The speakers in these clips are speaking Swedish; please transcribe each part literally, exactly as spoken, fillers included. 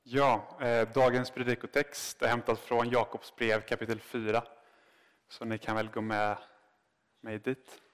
Ja, eh, dagens predikotext är hämtad från Jakobs brev kapitel fyra. Så ni kan väl gå med mig dit.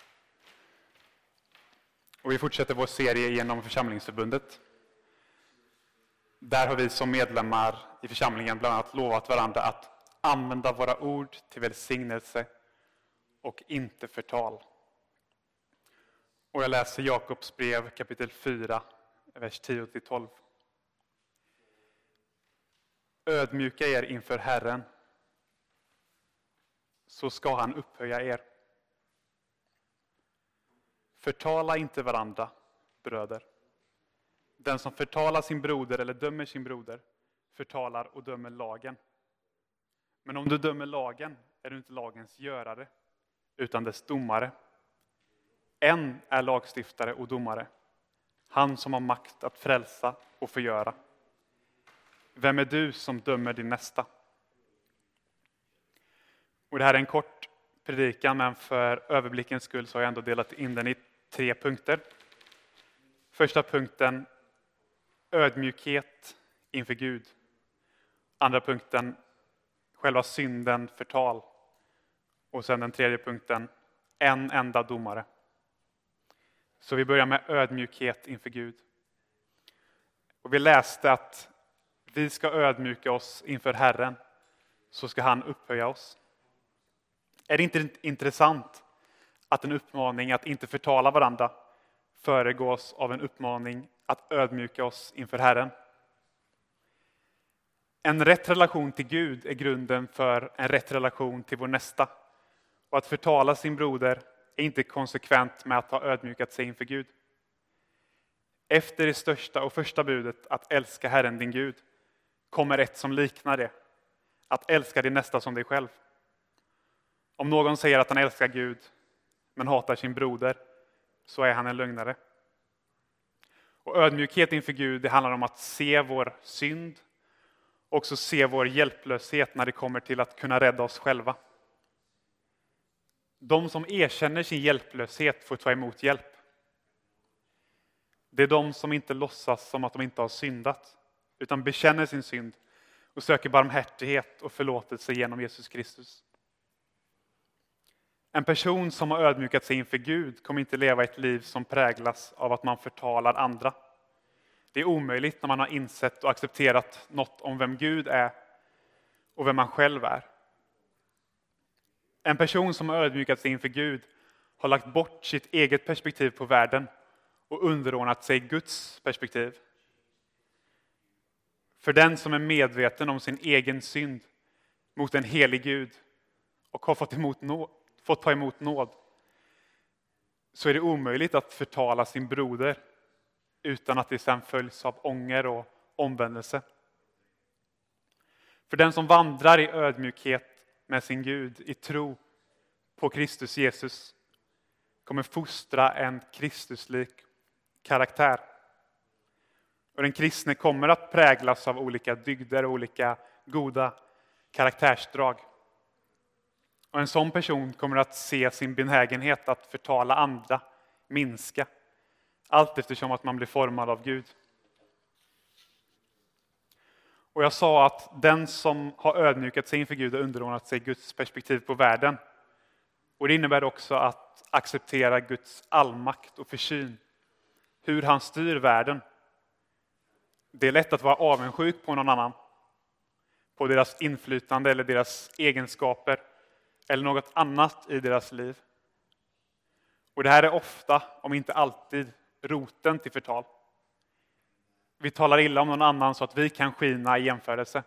Och vi fortsätter vår serie genom församlingsförbundet. Där har vi som medlemmar i församlingen bland annat lovat varandra att använda våra ord till välsignelse och inte förtal. Och jag läser Jakobs brev kapitel fyra, vers tio till tolv. Ödmjuka er inför Herren, så ska han upphöja er. Förtala inte varandra, bröder. Den som förtalar sin broder eller dömer sin broder förtalar och dömer lagen. Men om du dömer lagen är du inte lagens görare, utan dess domare. En är lagstiftare och domare, han som har makt att frälsa och förgöra. Vem är du som dömer din nästa? Och det här är en kort predikan, men för överblickens skull så har jag ändå delat in den i tre punkter. Första punkten, ödmjukhet inför Gud. Andra punkten, själva synden, förtal. Och sen den tredje punkten, en enda domare. Så vi börjar med ödmjukhet inför Gud. Och vi läste att vi ska ödmjuka oss inför Herren, så ska han upphöja oss. Är det inte intressant att en uppmaning att inte förtala varandra föregås av en uppmaning att ödmjuka oss inför Herren? En rätt relation till Gud är grunden för en rätt relation till vår nästa. Och att förtala sin broder är inte konsekvent med att ha ödmjukat sig inför Gud. Efter det största och första budet, att älska Herren din Gud, kommer ett som liknar det. Att älska din nästa som dig själv. Om någon säger att han älskar Gud men hatar sin broder, så är han en lögnare. Och ödmjukhet inför Gud, det handlar om att se vår synd. Också se vår hjälplöshet när det kommer till att kunna rädda oss själva. De som erkänner sin hjälplöshet får ta emot hjälp. Det är de som inte låtsas som att de inte har syndat, utan bekänner sin synd och söker barmhärtighet och förlåtelse genom Jesus Kristus. En person som har ödmjukat sig inför Gud kommer inte leva ett liv som präglas av att man förtalar andra. Det är omöjligt när man har insett och accepterat något om vem Gud är och vem man själv är. En person som har ödmjukat sig inför Gud har lagt bort sitt eget perspektiv på världen och underordnat sig Guds perspektiv. För den som är medveten om sin egen synd mot en helig Gud och har fått, emot nåd, fått ta emot nåd, så är det omöjligt att förtala sin broder utan att det sedan följs av ånger och omvändelse. För den som vandrar i ödmjukhet med sin Gud i tro på Kristus Jesus kommer fostra en Kristuslik karaktär. Och den kristne kommer att präglas av olika dygder och olika goda karaktärsdrag. Och en sån person kommer att se sin benägenhet att förtala andra minska. Allt eftersom att man blir formad av Gud. Och jag sa att den som har ödmjukat sig inför Gud har underordnat sig Guds perspektiv på världen. Och det innebär också att acceptera Guds allmakt och försyn. Hur han styr världen. Det är lätt att vara avundsjuk på någon annan. På deras inflytande eller deras egenskaper. Eller något annat i deras liv. Och det här är ofta, om inte alltid, roten till förtal. Vi talar illa om någon annan så att vi kan skina i jämförelse.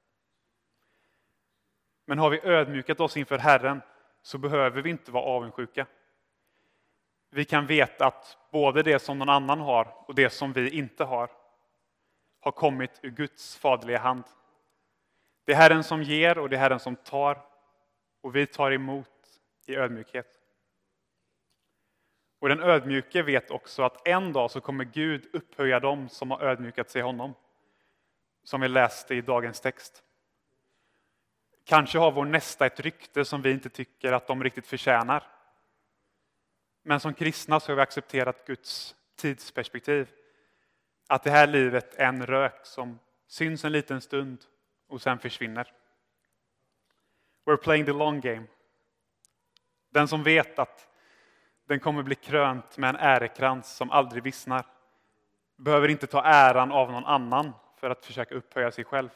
Men har vi ödmjukat oss inför Herren så behöver vi inte vara avundsjuka. Vi kan veta att både det som någon annan har och det som vi inte har har kommit ur Guds faderliga hand. Det är Herren som ger och det är Herren som tar, och vi tar emot i ödmjukhet. Och den ödmjuke vet också att en dag så kommer Gud upphöja dem som har ödmjukat sig honom. Som vi läste i dagens text. Kanske har vår nästa ett rykte som vi inte tycker att de riktigt förtjänar. Men som kristna så har vi accepterat Guds tidsperspektiv. Att det här livet är en rök som syns en liten stund och sen försvinner. We're playing the long game. Den som vet att den kommer bli krönt med en ärekrans som aldrig vissnar behöver inte ta äran av någon annan för att försöka upphöja sig själv.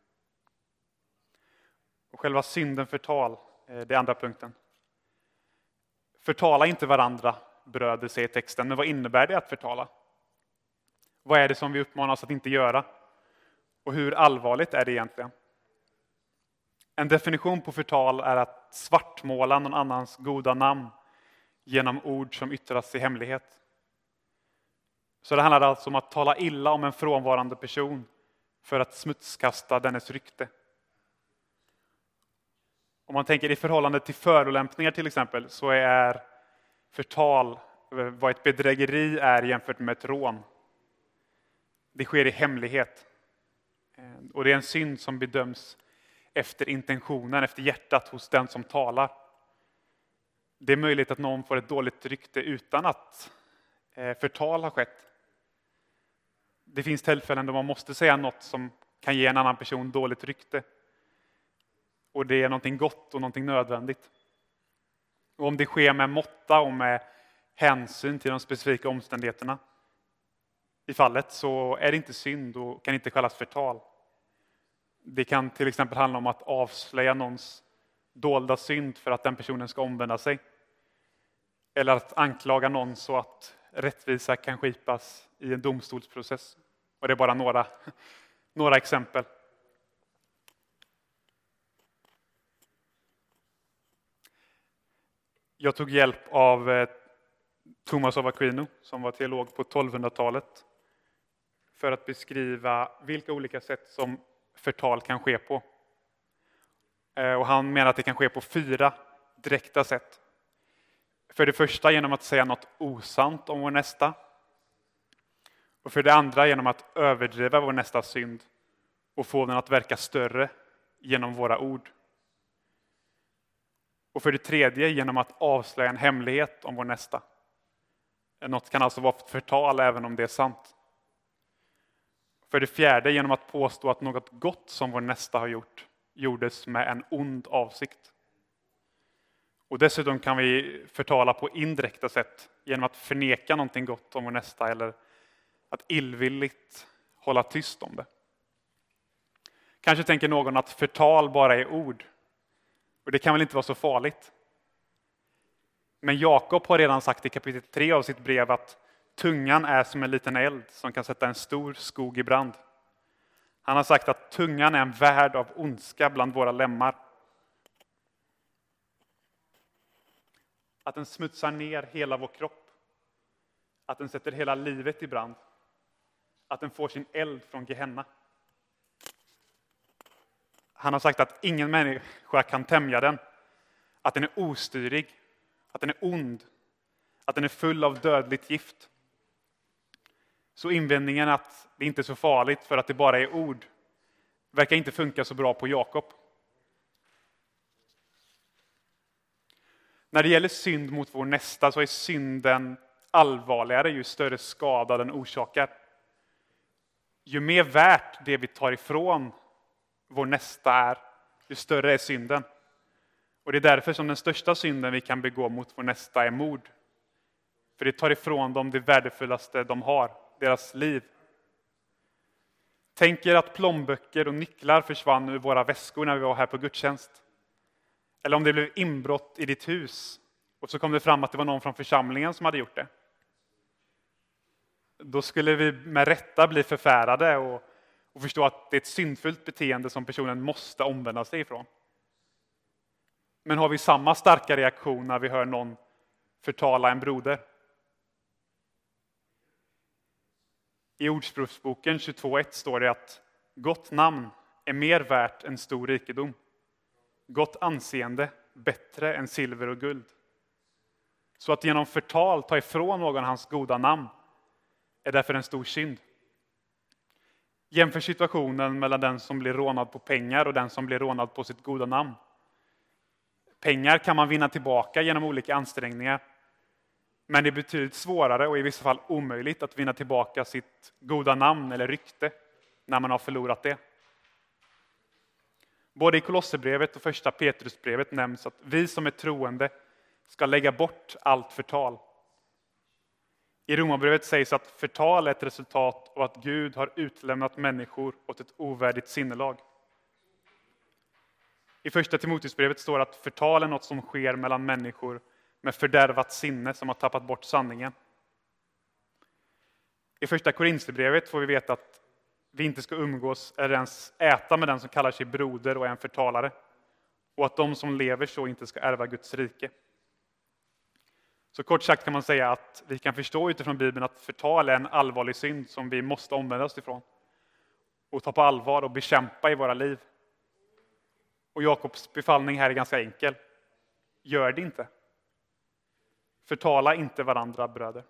Och själva synden förtal, det är andra punkten. Förtala inte varandra, bröder, säger texten. Men vad innebär det att förtala? Vad är det som vi uppmanas att inte göra? Och hur allvarligt är det egentligen? En definition på förtal är att svartmåla någon annans goda namn genom ord som yttras i hemlighet. Så det handlar alltså om att tala illa om en frånvarande person för att smutskasta dennes rykte. Om man tänker i förhållande till förolämpningar till exempel, så är förtal vad ett bedrägeri är jämfört med ett rån. Det sker i hemlighet. Och det är en synd som bedöms efter intentionen, efter hjärtat hos den som talar. Det är möjligt att någon får ett dåligt rykte utan att förtal har skett. Det finns tillfällen då man måste säga något som kan ge en annan person dåligt rykte. Och det är någonting gott och någonting nödvändigt. Och om det sker med måtta och med hänsyn till de specifika omständigheterna i fallet, så är det inte synd och kan inte kallas förtal. Det kan till exempel handla om att avslöja någons dolda synd för att den personen ska omvända sig. Eller att anklaga någon så att rättvisa kan skipas i en domstolsprocess. Och det är bara några, några exempel. Jag tog hjälp av Thomas av Aquino som var teolog på tolvhundratalet för att beskriva vilka olika sätt som förtal kan ske på. Och han menar att det kan ske på fyra direkta sätt. För det första genom att säga något osant om vår nästa. Och för det andra genom att överdriva vår nästa synd och få den att verka större genom våra ord. Och för det tredje genom att avslöja en hemlighet om vår nästa. Något kan alltså vara förtal även om det är sant. För det fjärde genom att påstå att något gott som vår nästa har gjort gjordes med en ond avsikt. Och dessutom kan vi förtala på indirekta sätt genom att förneka någonting gott om vår nästa eller att illvilligt hålla tyst om det. Kanske tänker någon att förtal bara är ord. Och det kan väl inte vara så farligt. Men Jakob har redan sagt i kapitel tre av sitt brev att tungan är som en liten eld som kan sätta en stor skog i brand. Han har sagt att tungan är en värld av ondska bland våra lemmar. Att den smutsar ner hela vår kropp. Att den sätter hela livet i brand. Att den får sin eld från Gehenna. Han har sagt att ingen människa kan tämja den. Att den är ostyrig. Att den är ond. Att den är full av dödligt gift. Så invändningen att det inte är så farligt för att det bara är ord verkar inte funka så bra på Jakob. När det gäller synd mot vår nästa så är synden allvarligare ju större skada den orsakar. Ju mer värt det vi tar ifrån vår nästa är, ju större är synden. Och det är därför som den största synden vi kan begå mot vår nästa är mord. För det tar ifrån dem det värdefullaste de har, deras liv. Tänk er att plånböcker och nycklar försvann ur våra väskor när vi var här på gudstjänst. Eller om det blev inbrott i ditt hus och så kom det fram att det var någon från församlingen som hade gjort det. Då skulle vi med rätta bli förfärade och, och förstå att det är ett syndfullt beteende som personen måste omvända sig ifrån. Men har vi samma starka reaktion när vi hör någon förtala en broder? I Ordspråksboken tjugotvå ett står det att gott namn är mer värt än stor rikedom. Gott anseende bättre än silver och guld. Så att genom förtal ta ifrån någon hans goda namn är därför en stor synd. Jämför situationen mellan den som blir rånad på pengar och den som blir rånad på sitt goda namn. Pengar kan man vinna tillbaka genom olika ansträngningar. Men det är betydligt svårare och i vissa fall omöjligt att vinna tillbaka sitt goda namn eller rykte när man har förlorat det. Både i Kolosserbrevet och första Petrusbrevet nämns att vi som är troende ska lägga bort allt förtal. I Romarbrevet sägs att förtal är ett resultat av att Gud har utlämnat människor åt ett ovärdigt sinnelag. I första Timoteusbrevet står att förtal är något som sker mellan människor med fördärvat sinne som har tappat bort sanningen. I första Korinthierbrevet får vi veta att vi inte ska umgås eller ens äta med den som kallar sig broder och är en förtalare. Och att de som lever så inte ska ärva Guds rike. Så kort sagt kan man säga att vi kan förstå utifrån Bibeln att förtal är en allvarlig synd som vi måste omvända oss ifrån. Och ta på allvar och bekämpa i våra liv. Och Jakobs befallning här är ganska enkel. Gör det inte. Förtala inte varandra, bröder.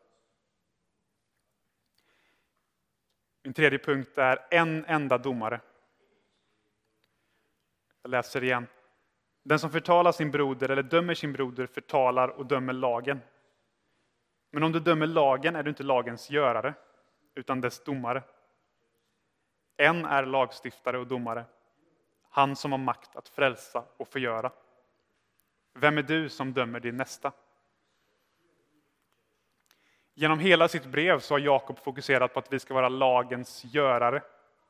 Min tredje punkt är en enda domare. Jag läser igen. Den som förtalar sin broder eller dömer sin broder förtalar och dömer lagen. Men om du dömer lagen är du inte lagens görare, utan dess domare. En är lagstiftare och domare. Han som har makt att frälsa och förgöra. Vem är du som dömer din nästa? Genom hela sitt brev så har Jakob fokuserat på att vi ska vara lagens görare.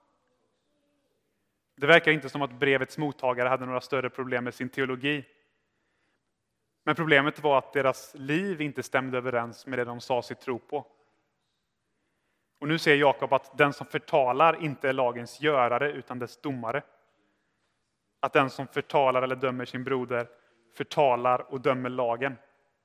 Det verkar inte som att brevets mottagare hade några större problem med sin teologi. Men problemet var att deras liv inte stämde överens med det de sa sig tro på. Och nu säger Jakob att den som förtalar inte är lagens görare utan dess domare. Att den som förtalar eller dömer sin broder förtalar och dömer lagen.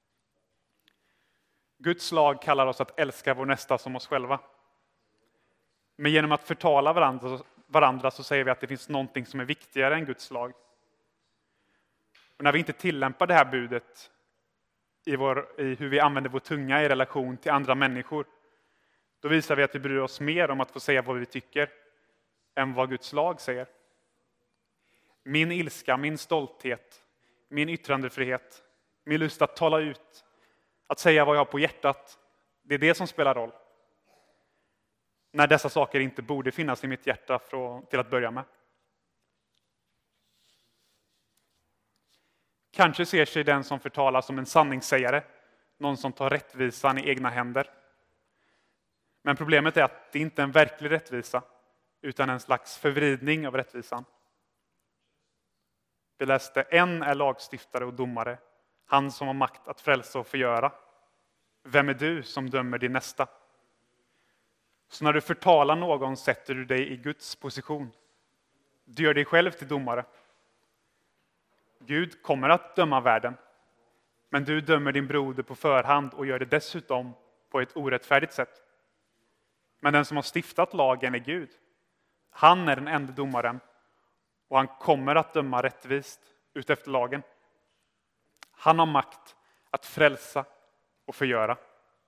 Guds lag kallar oss att älska vår nästa som oss själva. Men genom att förtala varandra, varandra så säger vi att det finns någonting som är viktigare än Guds lag. Och när vi inte tillämpar det här budet i, vår, i hur vi använder vår tunga i relation till andra människor, då visar vi att vi bryr oss mer om att få säga vad vi tycker än vad Guds lag säger. Min ilska, min stolthet, min yttrandefrihet, min lust att tala ut, att säga vad jag har på hjärtat, det är det som spelar roll. När dessa saker inte borde finnas i mitt hjärta från, till att börja med. Kanske ser sig den som förtalar som en sanningssägare, någon som tar rättvisan i egna händer. Men problemet är att det inte är en verklig rättvisa, utan en slags förvridning av rättvisan. Vi läste, en är lagstiftare och domare, han som har makt att frälsa och förgöra. Vem är du som dömer din nästa? Så när du förtalar någon sätter du dig i Guds position. Du gör dig själv till domare. Gud kommer att döma världen. Men du dömer din broder på förhand och gör det dessutom på ett orättfärdigt sätt. Men den som har stiftat lagen är Gud. Han är den enda domaren. Och han kommer att döma rättvist utefter lagen. Han har makt att frälsa och förgöra.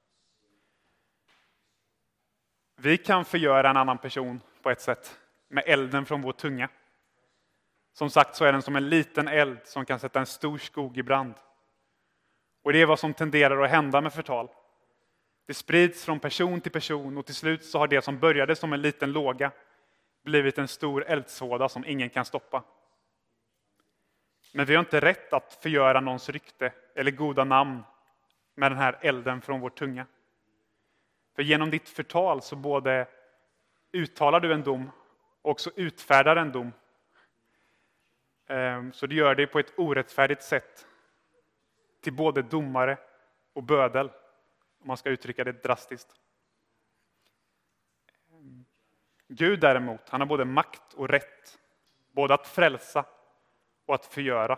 Vi kan förgöra en annan person på ett sätt med elden från vår tunga. Som sagt så är den som en liten eld som kan sätta en stor skog i brand. Och det är vad som tenderar att hända med förtal. Det sprids från person till person och till slut så har det som började som en liten låga blivit en stor eldsvåda som ingen kan stoppa. Men vi har inte rätt att förgöra någons rykte eller goda namn med den här elden från vår tunga. För genom ditt förtal så både uttalar du en dom och också utfärdar en dom. Så du gör det på ett orättfärdigt sätt till både domare och bödel, om man ska uttrycka det drastiskt. Gud däremot, han har både makt och rätt, både att frälsa och att förgöra.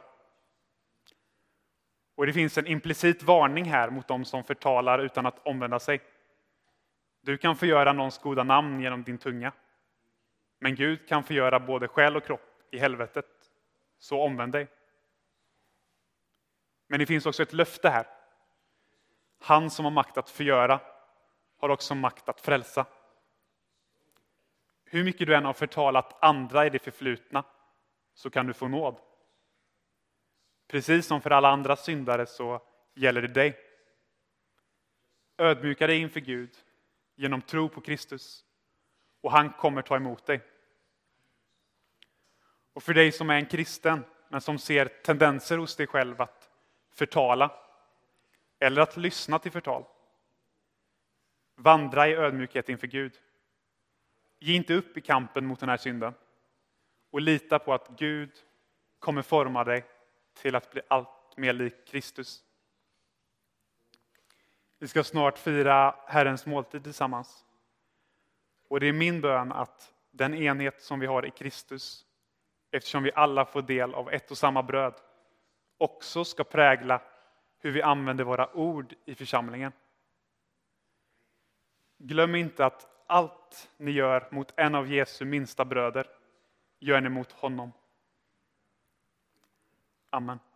Och det finns en implicit varning här mot de som förtalar utan att omvända sig. Du kan förgöra någons goda namn genom din tunga. Men Gud kan förgöra både själ och kropp i helvetet. Så omvänd dig. Men det finns också ett löfte här. Han som har makt att förgöra har också makt att frälsa. Hur mycket du än har förtalat andra i det förflutna så kan du få nåd. Precis som för alla andra syndare så gäller det dig. Ödmjuka dig inför Gud genom tro på Kristus och han kommer ta emot dig. Och för dig som är en kristen, men som ser tendenser hos dig själv att förtala eller att lyssna till förtal. Vandra i ödmjukhet inför Gud. Ge inte upp i kampen mot den här synden. Och lita på att Gud kommer forma dig till att bli allt mer lik Kristus. Vi ska snart fira Herrens måltid tillsammans. Och det är min bön att den enhet som vi har i Kristus, eftersom vi alla får del av ett och samma bröd, också ska prägla hur vi använder våra ord i församlingen. Glöm inte att allt ni gör mot en av Jesu minsta bröder, gör ni mot honom. Amen.